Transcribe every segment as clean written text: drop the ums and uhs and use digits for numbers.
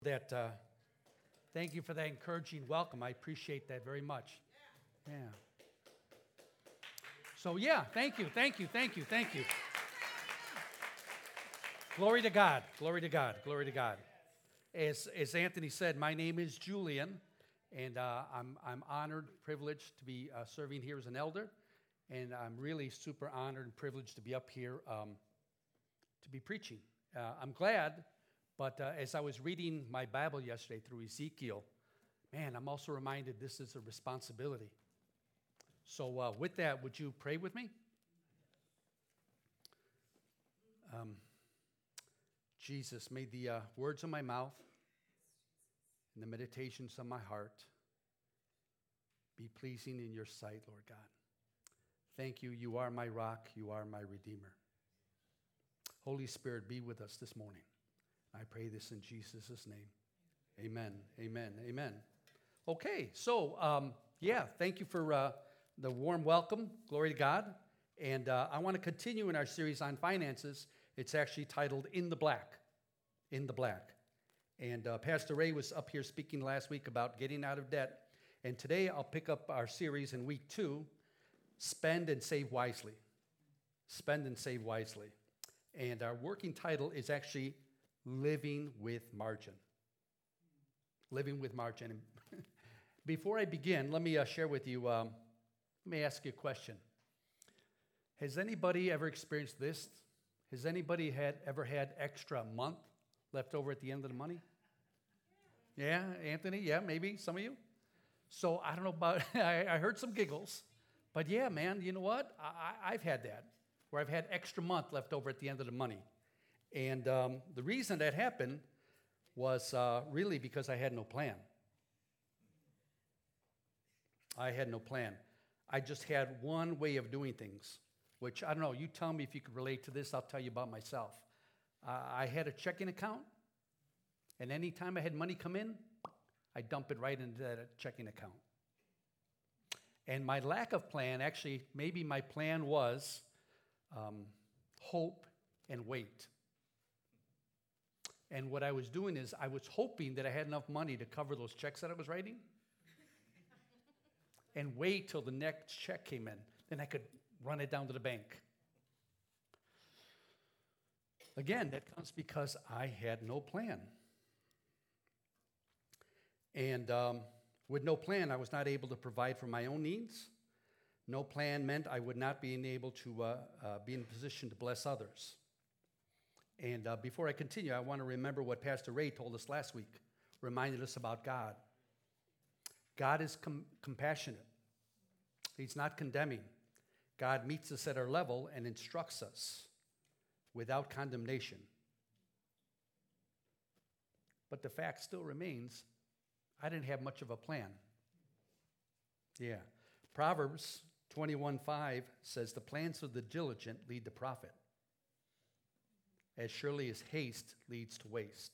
That thank you for that encouraging welcome. I appreciate that very much. Yeah. So thank you. Glory to God. Glory to God. Glory to God. As Anthony said, my name is Julian, and I'm honored, privileged to be serving here as an elder, and I'm really super honored and privileged to be up here to be preaching. I'm glad. But as I was reading my Bible yesterday through Ezekiel, man, I'm also reminded this is a responsibility. So with that, would you pray with me? Jesus, may the words of my mouth and the meditations of my heart be pleasing in your sight, Lord God. Thank you. You are my rock. You are my Redeemer. Holy Spirit, be with us this morning. I pray this in Jesus' name. Amen, amen, amen. Okay, so, thank you for the warm welcome. Glory to God. And I want to continue in our series on finances. It's actually titled In the Black. In the Black. And Pastor Ray was up here speaking last week about getting out of debt. And today I'll pick up our series in week 2, Spend and Save Wisely. Spend and Save Wisely. And our working title is actually Living with Margin. Living with margin. Before I begin, let me share with you, let me ask you a question. Has anybody ever experienced this? Has anybody ever had extra month left over at the end of the money? Yeah, Anthony? Yeah, maybe some of you? So I don't know about, I heard some giggles, but yeah, man, you know what? I've had that, where I've had extra month left over at the end of the money. And the reason that happened was really because I had no plan. I had no plan. I just had one way of doing things, which, I don't know, you tell me if you could relate to this, I'll tell you about myself. I had a checking account, and anytime I had money come in, I dump it right into that checking account. And my lack of plan, actually, maybe my plan was hope and wait. And what I was doing is I was hoping that I had enough money to cover those checks that I was writing and wait till the next check came in. Then I could run it down to the bank. Again, that comes because I had no plan. And with no plan, I was not able to provide for my own needs. No plan meant I would not be able to be in a position to bless others. And before I continue, I want to remember what Pastor Ray told us last week, reminded us about God. God is compassionate. He's not condemning. God meets us at our level and instructs us without condemnation. But the fact still remains, I didn't have much of a plan. Yeah. Proverbs 21:5 says, the plans of the diligent lead to profit, as surely as haste leads to waste.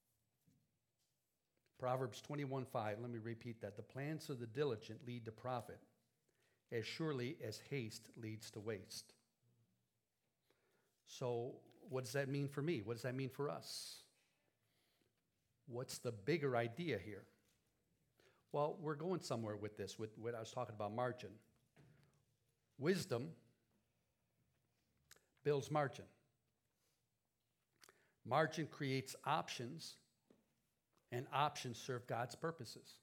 Proverbs 21:5, let me repeat that. The plans of the diligent lead to profit, as surely as haste leads to waste. So what does that mean for me? What does that mean for us? What's the bigger idea here? Well, we're going somewhere with this, with what I was talking about, margin. Wisdom builds margin. Margin creates options, and options serve God's purposes.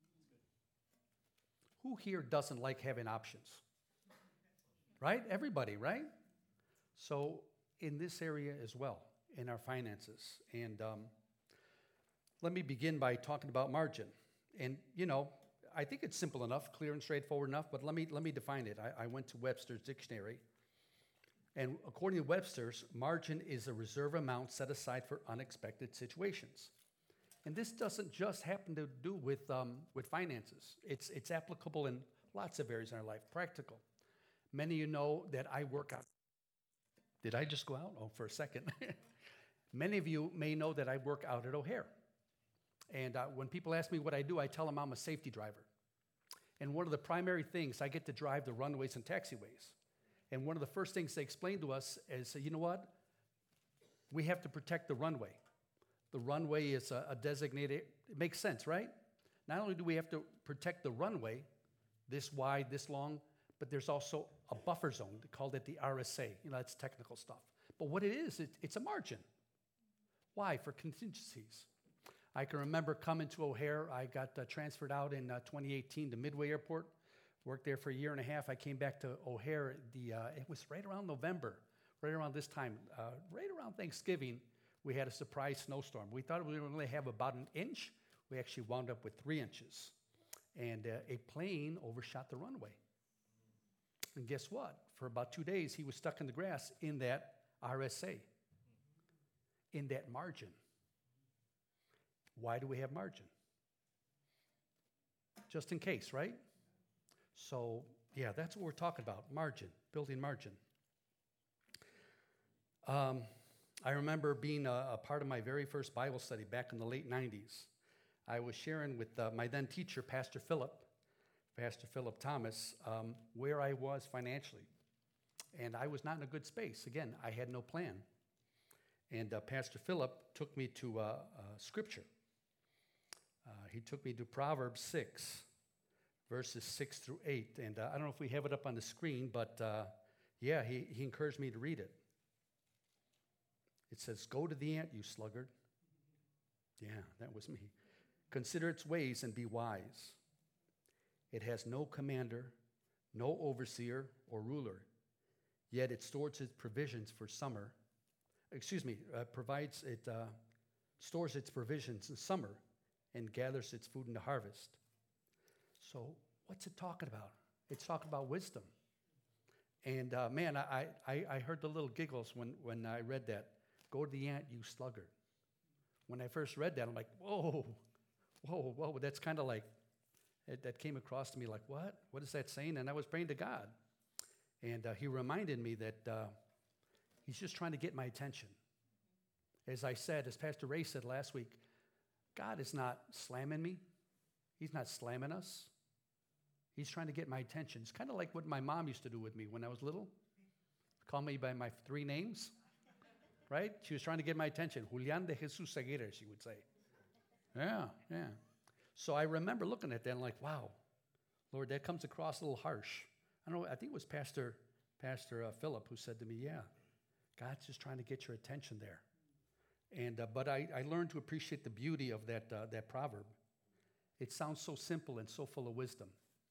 Who here doesn't like having options? Right? Everybody, right? So in this area as well, in our finances. And let me begin by talking about margin. And, I think it's simple enough, clear and straightforward enough, but let me define it. I went to Webster's dictionary. And according to Webster's, margin is a reserve amount set aside for unexpected situations. And this doesn't just happen to do with finances. It's applicable in lots of areas in our life, practical. Many of you know that I work out. Did I just go out? Oh, for a second. Many of you may know that I work out at O'Hare. And when people ask me what I do, I tell them I'm a safety driver. And one of the primary things, I get to drive the runways and taxiways. And one of the first things they explain to us is, you know what? We have to protect the runway. The runway is a designated, it makes sense, right? Not only do we have to protect the runway, this wide, this long, but there's also a buffer zone. They called it the RSA. That's technical stuff. But what it is, it's a margin. Why? For contingencies. I can remember coming to O'Hare. I got transferred out in 2018 to Midway Airport. Worked there for a year and a half. I came back to O'Hare. It was right around November, right around this time, right around Thanksgiving. We had a surprise snowstorm. We thought we were going to have about an inch. We actually wound up with 3 inches. And a plane overshot the runway. And guess what? For about 2 days, he was stuck in the grass in that RSA, in that margin. Why do we have margin? Just in case, right? So, yeah, that's what we're talking about, margin, building margin. I remember being a part of my very first Bible study back in the late 90s. I was sharing with my then teacher, Pastor Philip Thomas, where I was financially. And I was not in a good space. Again, I had no plan. And Pastor Philip took me to Scripture. He took me to Proverbs 6, verses 6 through 8. And I don't know if we have it up on the screen, but yeah, he encouraged me to read it. It says, "Go to the ant, you sluggard." Yeah, that was me. "Consider its ways and be wise. It has no commander, no overseer or ruler, yet it stores its provisions for summer. Stores its provisions in summer and gathers its food in the harvest." So what's it talking about? It's talking about wisdom. And man, I heard the little giggles when I read that. "Go to the ant, you sluggard." When I first read that, I'm like, whoa. That's kind of like, that came across to me like, what? What is that saying? And I was praying to God. And he reminded me that he's just trying to get my attention. As I said, as Pastor Ray said last week, God is not slamming me. He's not slamming us. He's trying to get my attention. It's kind of like what my mom used to do with me when I was little. Call me by my 3 names, right? She was trying to get my attention. Julián de Jesús Aguirre, she would say. Yeah. So I remember looking at that and like, wow, Lord, that comes across a little harsh. I think it was Pastor Philip who said to me, yeah, God's just trying to get your attention there. And but I learned to appreciate the beauty of that proverb. It sounds so simple and so full of wisdom.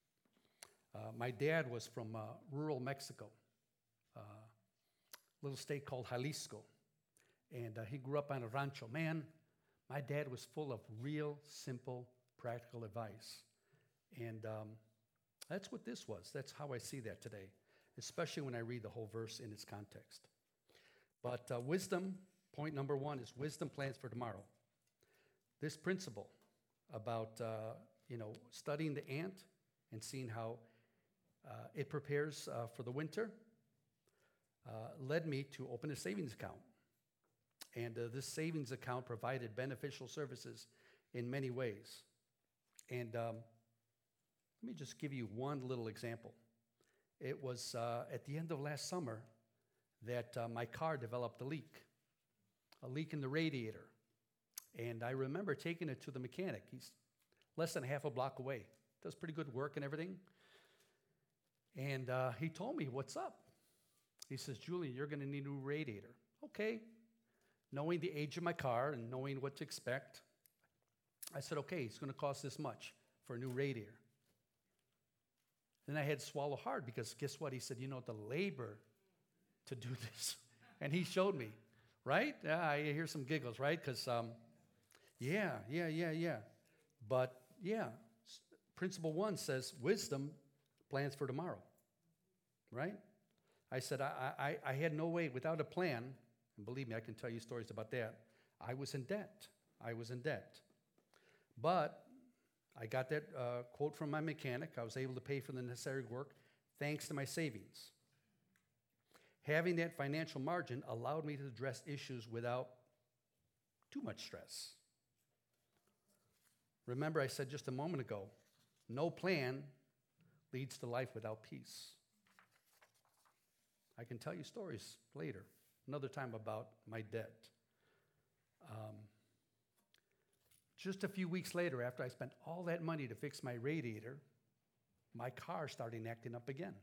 My dad was from rural Mexico, a little state called Jalisco. And he grew up on a rancho. Man, my dad was full of real, simple, practical advice. And that's what this was. That's how I see that today, especially when I read the whole verse in its context. But wisdom, point number 1 is wisdom plans for tomorrow. This principle about, studying the ant and seeing how it prepares for the winter led me to open a savings account. And this savings account provided beneficial services in many ways. And let me just give you one little example. It was at the end of last summer that my car developed a leak in the radiator. And I remember taking it to the mechanic. He's less than half a block away. Does pretty good work and everything. And he told me, "What's up?" He says, "Julian, you're going to need a new radiator." Okay. Knowing the age of my car and knowing what to expect, I said, okay, it's going to cost this much for a new radiator. Then I had to swallow hard because guess what? He said, the labor to do this. And he showed me, right? Yeah, I hear some giggles, right? Because, yeah. But, yeah, principle 1 says wisdom plans for tomorrow, right? I said, I had no way without a plan. And believe me, I can tell you stories about that. I was in debt. But I got that quote from my mechanic. I was able to pay for the necessary work thanks to my savings. Having that financial margin allowed me to address issues without too much stress. Remember, I said just a moment ago, no plan leads to life without peace. I can tell you stories later. Another time about my debt. Just a few weeks later, after I spent all that money to fix my radiator, my car started acting up again.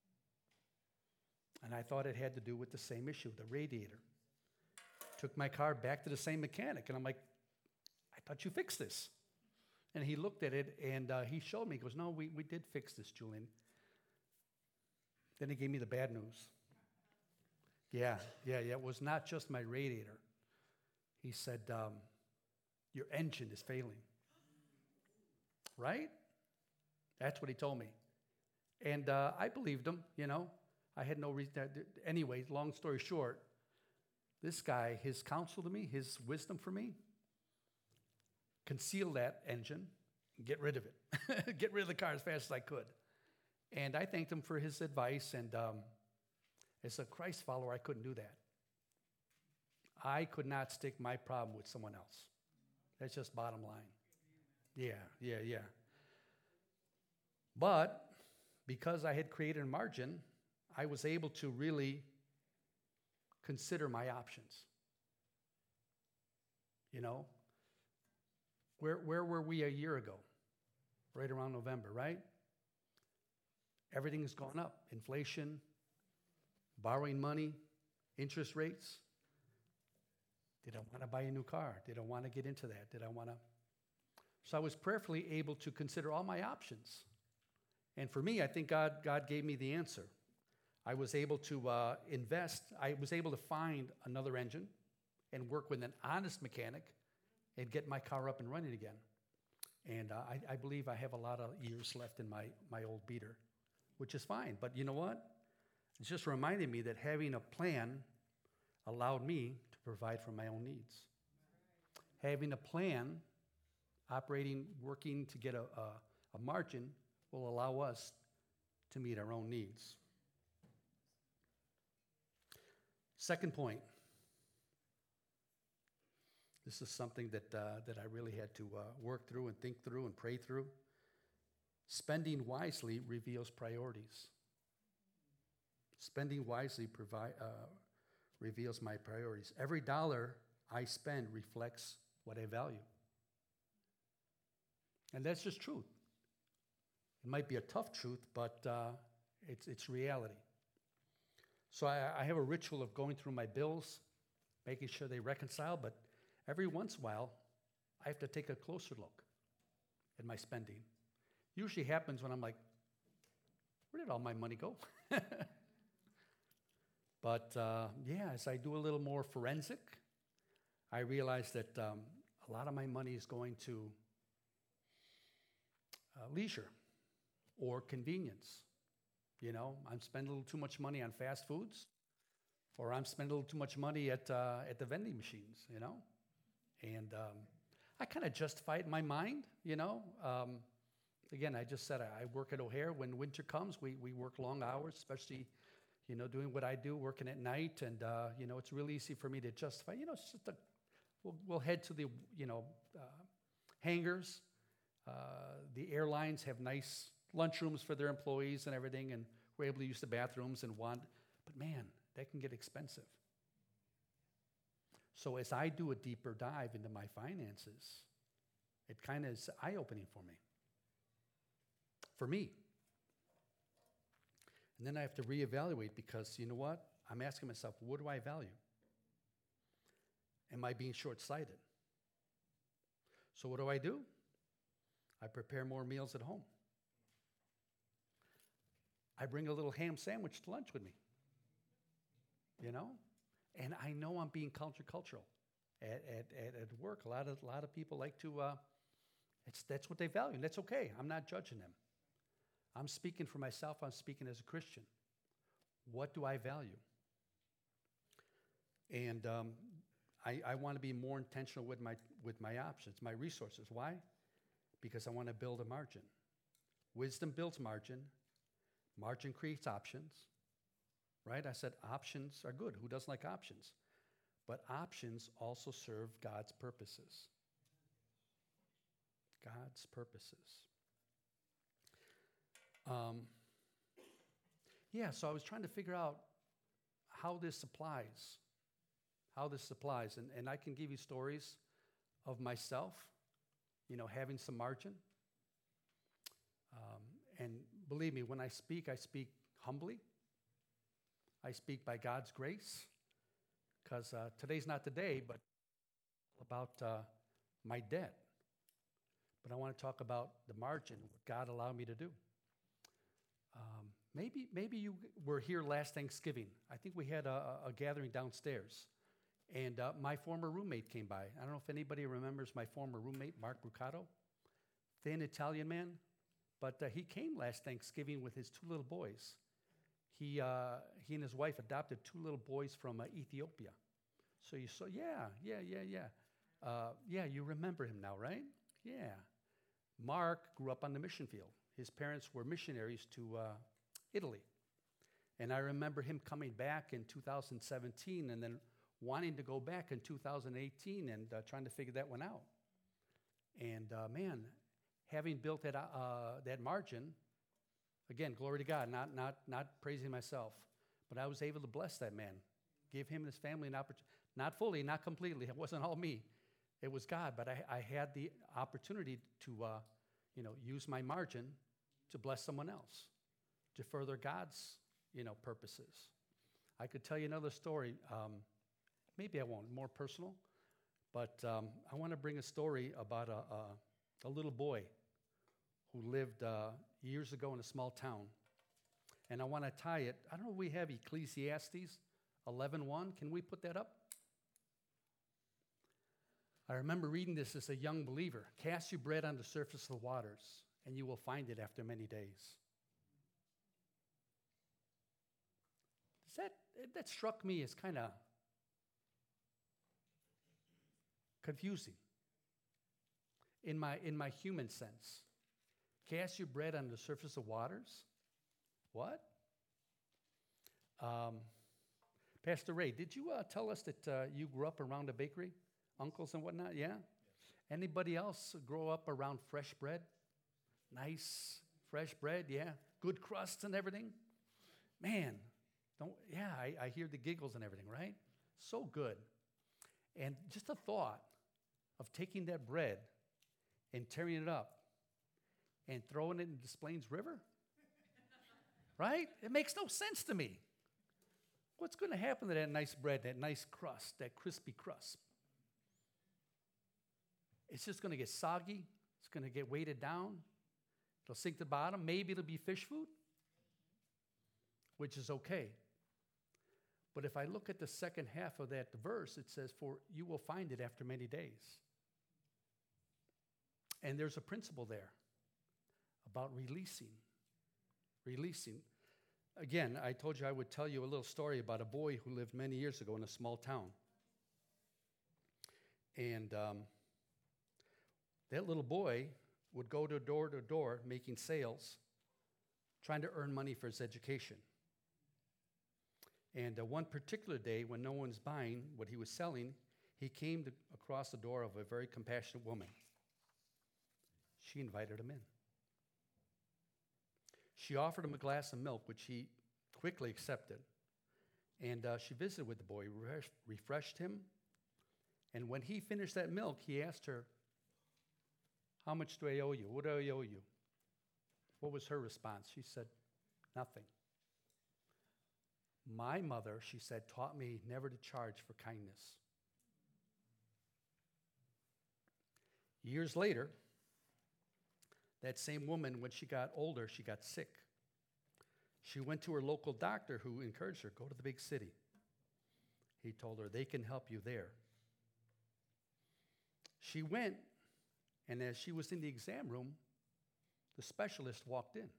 And I thought it had to do with the same issue, the radiator. Took my car back to the same mechanic, and I'm like, I thought you fixed this. And he looked at it, and he showed me. He goes, no, we did fix this, Julian. Then he gave me the bad news. Yeah, it was not just my radiator. He said, your engine is failing. Right? That's what he told me. And I believed him, you know. I had no reason. Anyway, long story short, this guy, his counsel to me, his wisdom for me, conceal that engine, get rid of it. Get rid of the car as fast as I could. And I thanked him for his advice, and as a Christ follower, I couldn't do that. I could not stick my problem with someone else. That's just bottom line. Yeah. But because I had created a margin, I was able to really consider my options. You know? Where were we a year ago? Right around November, right? Everything's gone up. Inflation, borrowing money, interest rates. Did I want to buy a new car? Did I want to get into that? So I was prayerfully able to consider all my options. And for me, I think God gave me the answer. I was able to invest. I was able to find another engine and work with an honest mechanic and get my car up and running again. And I believe I have a lot of years left in my old beater, which is fine. But you know what? It's just reminded me that having a plan allowed me to provide for my own needs. Having a plan, working to get a margin will allow us to meet our own needs. Second point. This is something that I really had to work through and think through and pray through. Spending wisely reveals priorities. Spending wisely reveals my priorities. Every dollar I spend reflects what I value. And that's just truth. It might be a tough truth, but it's reality. So I have a ritual of going through my bills, making sure they reconcile, but every once in a while, I have to take a closer look at my spending. Usually happens when I'm like, where did all my money go? But as I do a little more forensic, I realize that a lot of my money is going to leisure or convenience. You know, I'm spending a little too much money on fast foods, or I'm spending a little too much money at the vending machines, you know. And I kind of justify it in my mind, you know. Again, I just said I work at O'Hare. When winter comes, we work long hours, especially, you know, doing what I do, working at night. And, you know, it's really easy for me to justify, you know, it's just we'll head to the, you know, hangars. The airlines have nice lunchrooms for their employees and everything, and we're able to use the bathrooms but man, that can get expensive. So as I do a deeper dive into my finances, it kind of is eye-opening for me. And then I have to reevaluate because, you know what? I'm asking myself, what do I value? Am I being short-sighted? So what do? I prepare more meals at home. I bring a little ham sandwich to lunch with me, you know? And I know I'm being countercultural at work. A lot of people like to, that's what they value, and that's okay. I'm not judging them. I'm speaking for myself. I'm speaking as a Christian. What do I value? And I want to be more intentional with my options, my resources. Why? Because I want to build a margin. Wisdom builds margin. Margin creates options, right? I said options are good. Who doesn't like options? But options also serve God's purposes. God's purposes. So I was trying to figure out how this applies. And I can give you stories of myself having some margin. And believe me, when I speak humbly. I speak by God's grace, because today's not the day, but about my debt. But I want to talk about the margin, what God allowed me to do. Maybe you were here last Thanksgiving. I think we had a gathering downstairs, and my former roommate came by. I don't know if anybody remembers my former roommate, Mark Brucato, thin Italian man, but he came last Thanksgiving with his 2 little boys. He and his wife adopted 2 little boys from Ethiopia. So you saw, yeah. You remember him now, right? Yeah. Mark grew up on the mission field. His parents were missionaries to Italy. And I remember him coming back in 2017 and then wanting to go back in 2018 and trying to figure that one out. And man, having built that margin, again, glory to God, not praising myself, but I was able to bless that man, give him and his family an opportunity, not fully, not completely. It wasn't all me. It was God, but I had the opportunity to, use my margin to bless someone else, to further God's, purposes. I could tell you another story. Maybe I won't, more personal, but I want to bring a story about a little boy who lived years ago in a small town. And I want to tie it. I don't know if we have Ecclesiastes 11:1. Can we put that up? I remember reading this as a young believer. Cast your bread on the surface of the waters, and you will find it after many days. That struck me as kind of confusing in my human sense. Cast your bread on the surface of waters? What? Pastor Ray, did you tell us that you grew up around a bakery? Uncles and whatnot, yeah? Anybody else grow up around fresh bread? Nice, fresh bread, yeah? Good crust and everything? Man, I hear the giggles and everything, right? So good. And just the thought of taking that bread and tearing it up and throwing it in Des Plaines River, right? It makes no sense to me. What's going to happen to that nice bread, that nice crust, that crispy crust? It's just going to get soggy. It's going to get weighted down. It'll sink to the bottom. Maybe it'll be fish food, which is okay. But if I look at the second half of that verse, it says, for you will find it after many days. And there's a principle there about releasing. Again, I told you I would tell you a little story about a boy who lived many years ago in a small town. And that little boy would go to door making sales, trying to earn money for his education. And one particular day, when no one's buying what he was selling, he came across the door of a very compassionate woman. She invited him in. She offered him a glass of milk, which he quickly accepted. And she visited with the boy, refreshed him. And when he finished that milk, he asked her, how much do I owe you? What do I owe you? What was her response? She said, nothing. My mother, she said, taught me never to charge for kindness. Years later, that same woman, when she got older, she got sick. She went to her local doctor who encouraged her, go to the big city. He told her, they can help you there. She went, and as she was in the exam room, the specialist walked in.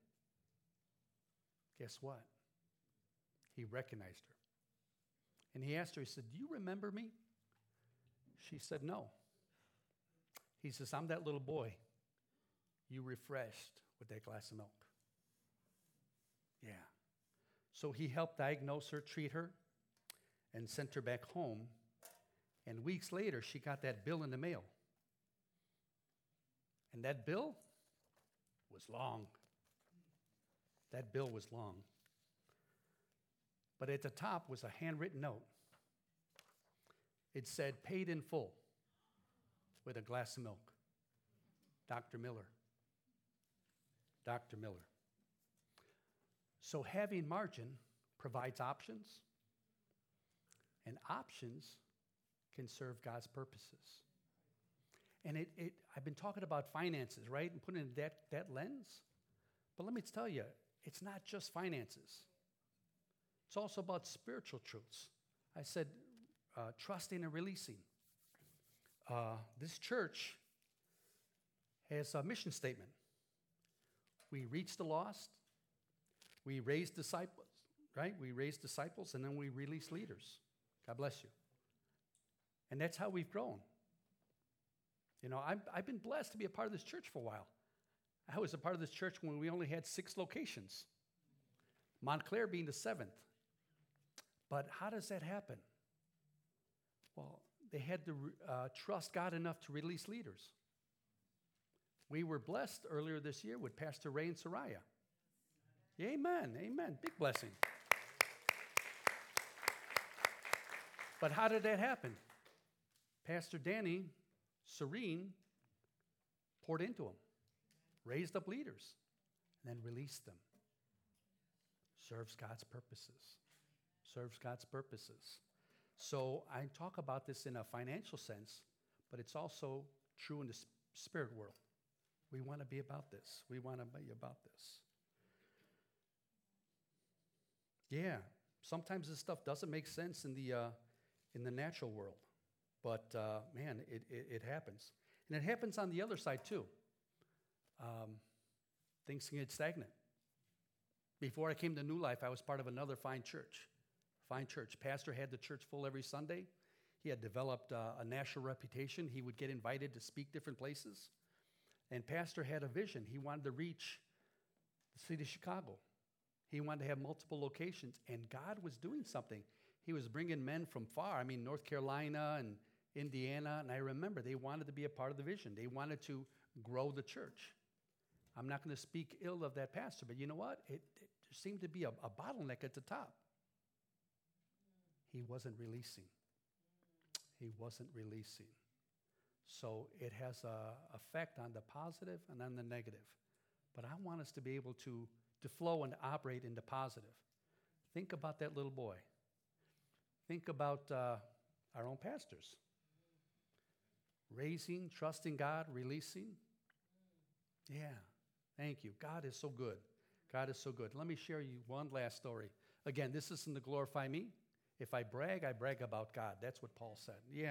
Guess what? He recognized her. And he asked her, he said, do you remember me? She said, no. He says, I'm that little boy you refreshed with that glass of milk. Yeah. So he helped diagnose her, treat her, and sent her back home. And weeks later, she got that bill in the mail. And that bill was long. That bill was long. But at the top was a handwritten note. It said, paid in full with a glass of milk. Dr. Miller. Dr. Miller. So having margin provides options, and options can serve God's purposes. And I've been talking about finances, right? And putting it in that lens. But let me tell you, it's not just finances. It's also about spiritual truths. I said trusting and releasing. This church has a mission statement. We reach the lost. We raise disciples, right? We raise disciples, and then we release leaders. God bless you. And that's how we've grown. You know, I've been blessed to be a part of this church for a while. I was a part of this church when we only had 6 locations, Montclair being the 7th. But how does that happen? Well, they had to trust God enough to release leaders. We were blessed earlier this year with Pastor Ray and Soraya. Amen, amen, big blessing. But how did that happen? Pastor Danny, Serene, poured into them, raised up leaders, and then released them. Serves God's purposes. Serves God's purposes. So I talk about this in a financial sense, but it's also true in the spirit world. We want to be about this. We want to be about this. Yeah, sometimes this stuff doesn't make sense in the natural world, but man, it happens, and it happens on the other side too. Things can get stagnant. Before I came to New Life, I was part of another fine church. Pastor had the church full every Sunday. He had developed a national reputation. He would get invited to speak different places. And Pastor had a vision. He wanted to reach the city of Chicago. He wanted to have multiple locations, and God was doing something. He was bringing men from far, North Carolina and Indiana, and I remember they wanted to be a part of the vision. They wanted to grow the church. I'm not going to speak ill of that pastor, but you know what? There seemed to be a bottleneck at the top. He wasn't releasing. So it has an effect on the positive and on the negative. But I want us to be able to flow and operate in the positive. Think about that little boy. Think about our own pastors. Raising, trusting God, releasing. Yeah, thank you. God is so good. God is so good. Let me share you one last story. Again, this isn't to glorify me. If I brag about God. That's what Paul said. Yeah.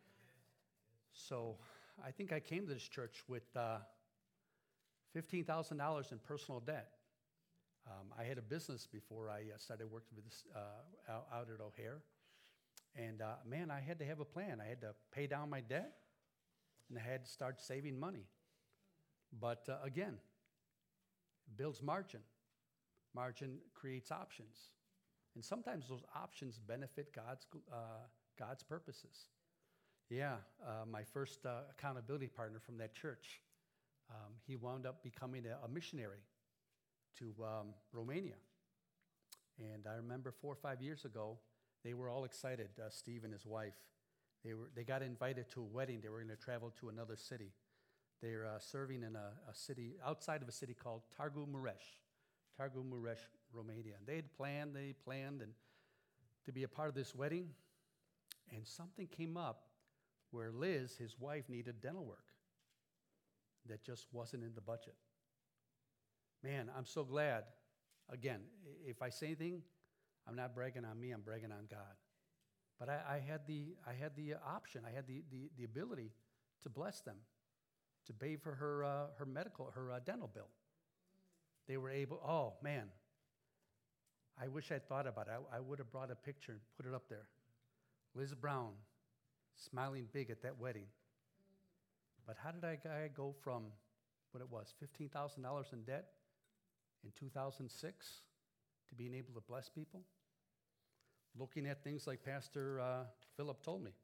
So I think I came to this church with $15,000 in personal debt. I had a business before I started working with this out at O'Hare. And man, I had to have a plan. I had to pay down my debt, and I had to start saving money. But again, it builds margin. Margin creates options. And sometimes those options benefit God's purposes. Yeah, my first accountability partner from that church, he wound up becoming a missionary to Romania. And I remember 4 or 5 years ago, they were all excited, Steve and his wife. They got invited to a wedding. They were going to travel to another city. They're serving in a city, outside of a city called Târgu Mureș, Romania. And they planned and to be a part of this wedding. And something came up where Liz, his wife, needed dental work that just wasn't in the budget. Man, I'm so glad. Again, if I say anything, I'm not bragging on me, I'm bragging on God. But I had the option, I had the ability to bless them, to pay for her dental bill. They were able, oh man, I wish I'd thought about it. I would have brought a picture and put it up there. Liz Brown, smiling big at that wedding. But how did I go from what it was, $15,000 in debt in 2006 to being able to bless people? Looking at things like Pastor Philip told me.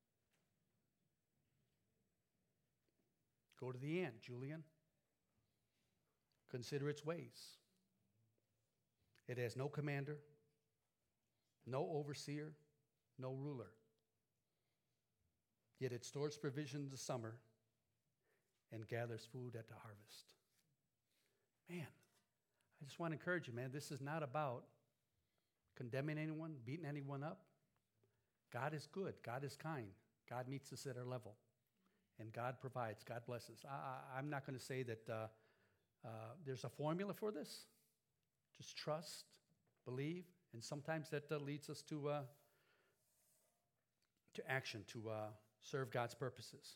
Go to the ant, Julian. Consider its ways. It has no commander, no overseer, no ruler. Yet it stores provision in the summer and gathers food at the harvest. Man, I just want to encourage you, man, this is not about condemning anyone, beating anyone up. God is good. God is kind. God meets us at our level. And God provides. God blesses. I'm not going to say that there's a formula for this. Just trust, believe, and sometimes that leads us to action, to serve God's purposes.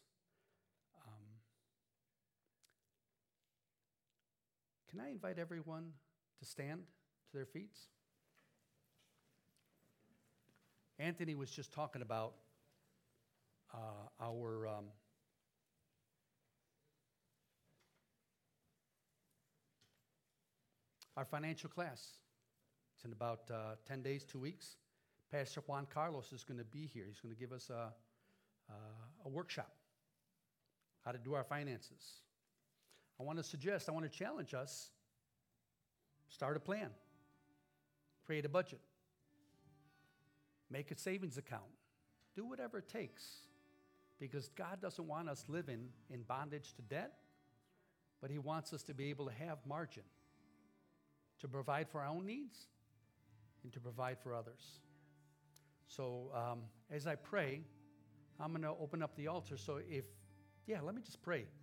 Can I invite everyone to stand to their feet? Anthony was just talking about our financial class. It's in about 10 days, 2 weeks. Pastor Juan Carlos is going to be here. He's going to give us a workshop, how to do our finances. I want to challenge us, start a plan, create a budget, make a savings account, do whatever it takes, because God doesn't want us living in bondage to debt, but he wants us to be able to have margin to provide for our own needs and to provide for others. So as I pray, I'm going to open up the altar. So let me just pray.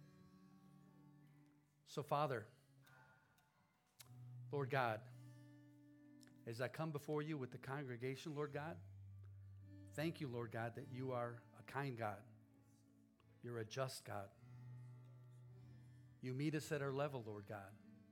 So Father, Lord God, as I come before you with the congregation, Lord God, thank you, Lord God, that you are a kind God. You're a just God. You meet us at our level, Lord God.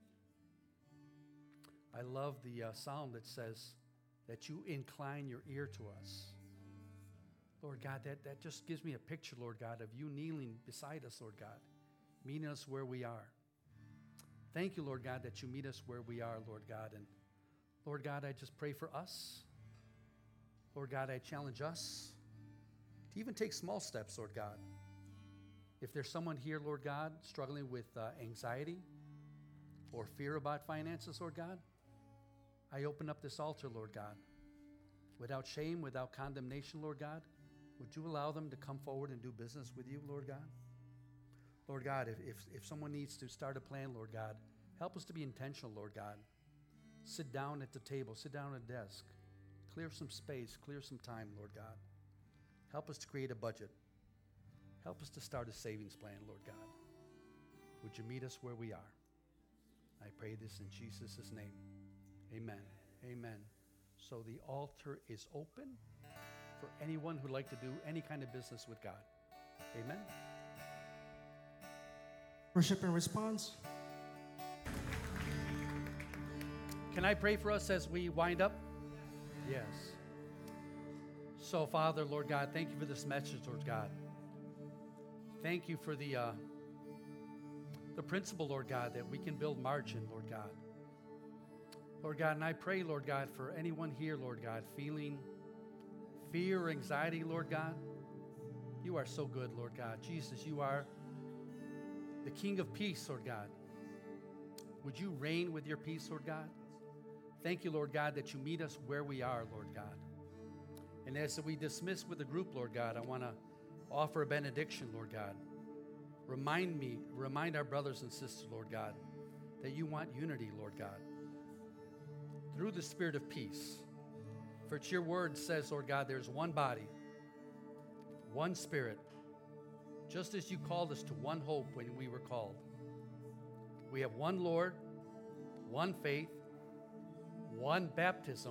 I love the psalm that says that you incline your ear to us. Lord God, that just gives me a picture, Lord God, of you kneeling beside us, Lord God, meeting us where we are. Thank you, Lord God, that you meet us where we are, Lord God. And Lord God, I just pray for us. Lord God, I challenge us to even take small steps, Lord God. If there's someone here, Lord God, struggling with anxiety or fear about finances, Lord God, I open up this altar, Lord God. Without shame, without condemnation, Lord God, would you allow them to come forward and do business with you, Lord God? Lord God, if someone needs to start a plan, Lord God, help us to be intentional, Lord God. Sit down at the table, sit down at a desk, clear some space, clear some time, Lord God. Help us to create a budget. Help us to start a savings plan, Lord God. Would you meet us where we are? I pray this in Jesus' name. Amen. Amen. So the altar is open for anyone who'd like to do any kind of business with God. Amen. Worship and response. Can I pray for us as we wind up? Yes. So, Father, Lord God, thank you for this message, Lord God. Thank you for the principle, Lord God, that we can build margin, Lord God. Lord God, and I pray, Lord God, for anyone here, Lord God, feeling fear or anxiety, Lord God. You are so good, Lord God. Jesus, you are the King of peace, Lord God. Would you reign with your peace, Lord God? Thank you, Lord God, that you meet us where we are, Lord God. And as we dismiss with the group, Lord God, I want to offer a benediction, Lord God. Remind our brothers and sisters, Lord God, that you want unity, Lord God, through the spirit of peace. For it's your word says, Lord God, there's one body, one spirit, just as you called us to one hope when we were called. We have one Lord, one faith, one baptism,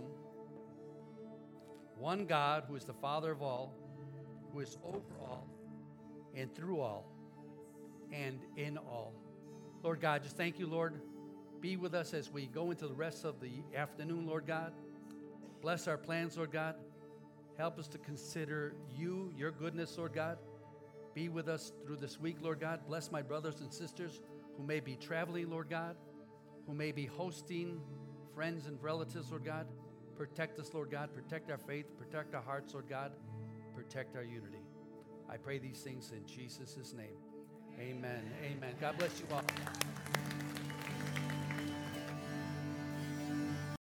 one God who is the Father of all, who is over all, and through all, and in all. Lord God, just thank you, Lord. Be with us as we go into the rest of the afternoon, Lord God. Bless our plans, Lord God. Help us to consider you, your goodness, Lord God. Be with us through this week, Lord God. Bless my brothers and sisters who may be traveling, Lord God, who may be hosting friends and relatives, Lord God. Protect us, Lord God. Protect our faith. Protect our hearts, Lord God. Protect our unity. I pray these things in Jesus' name. Amen. Amen. God bless you all.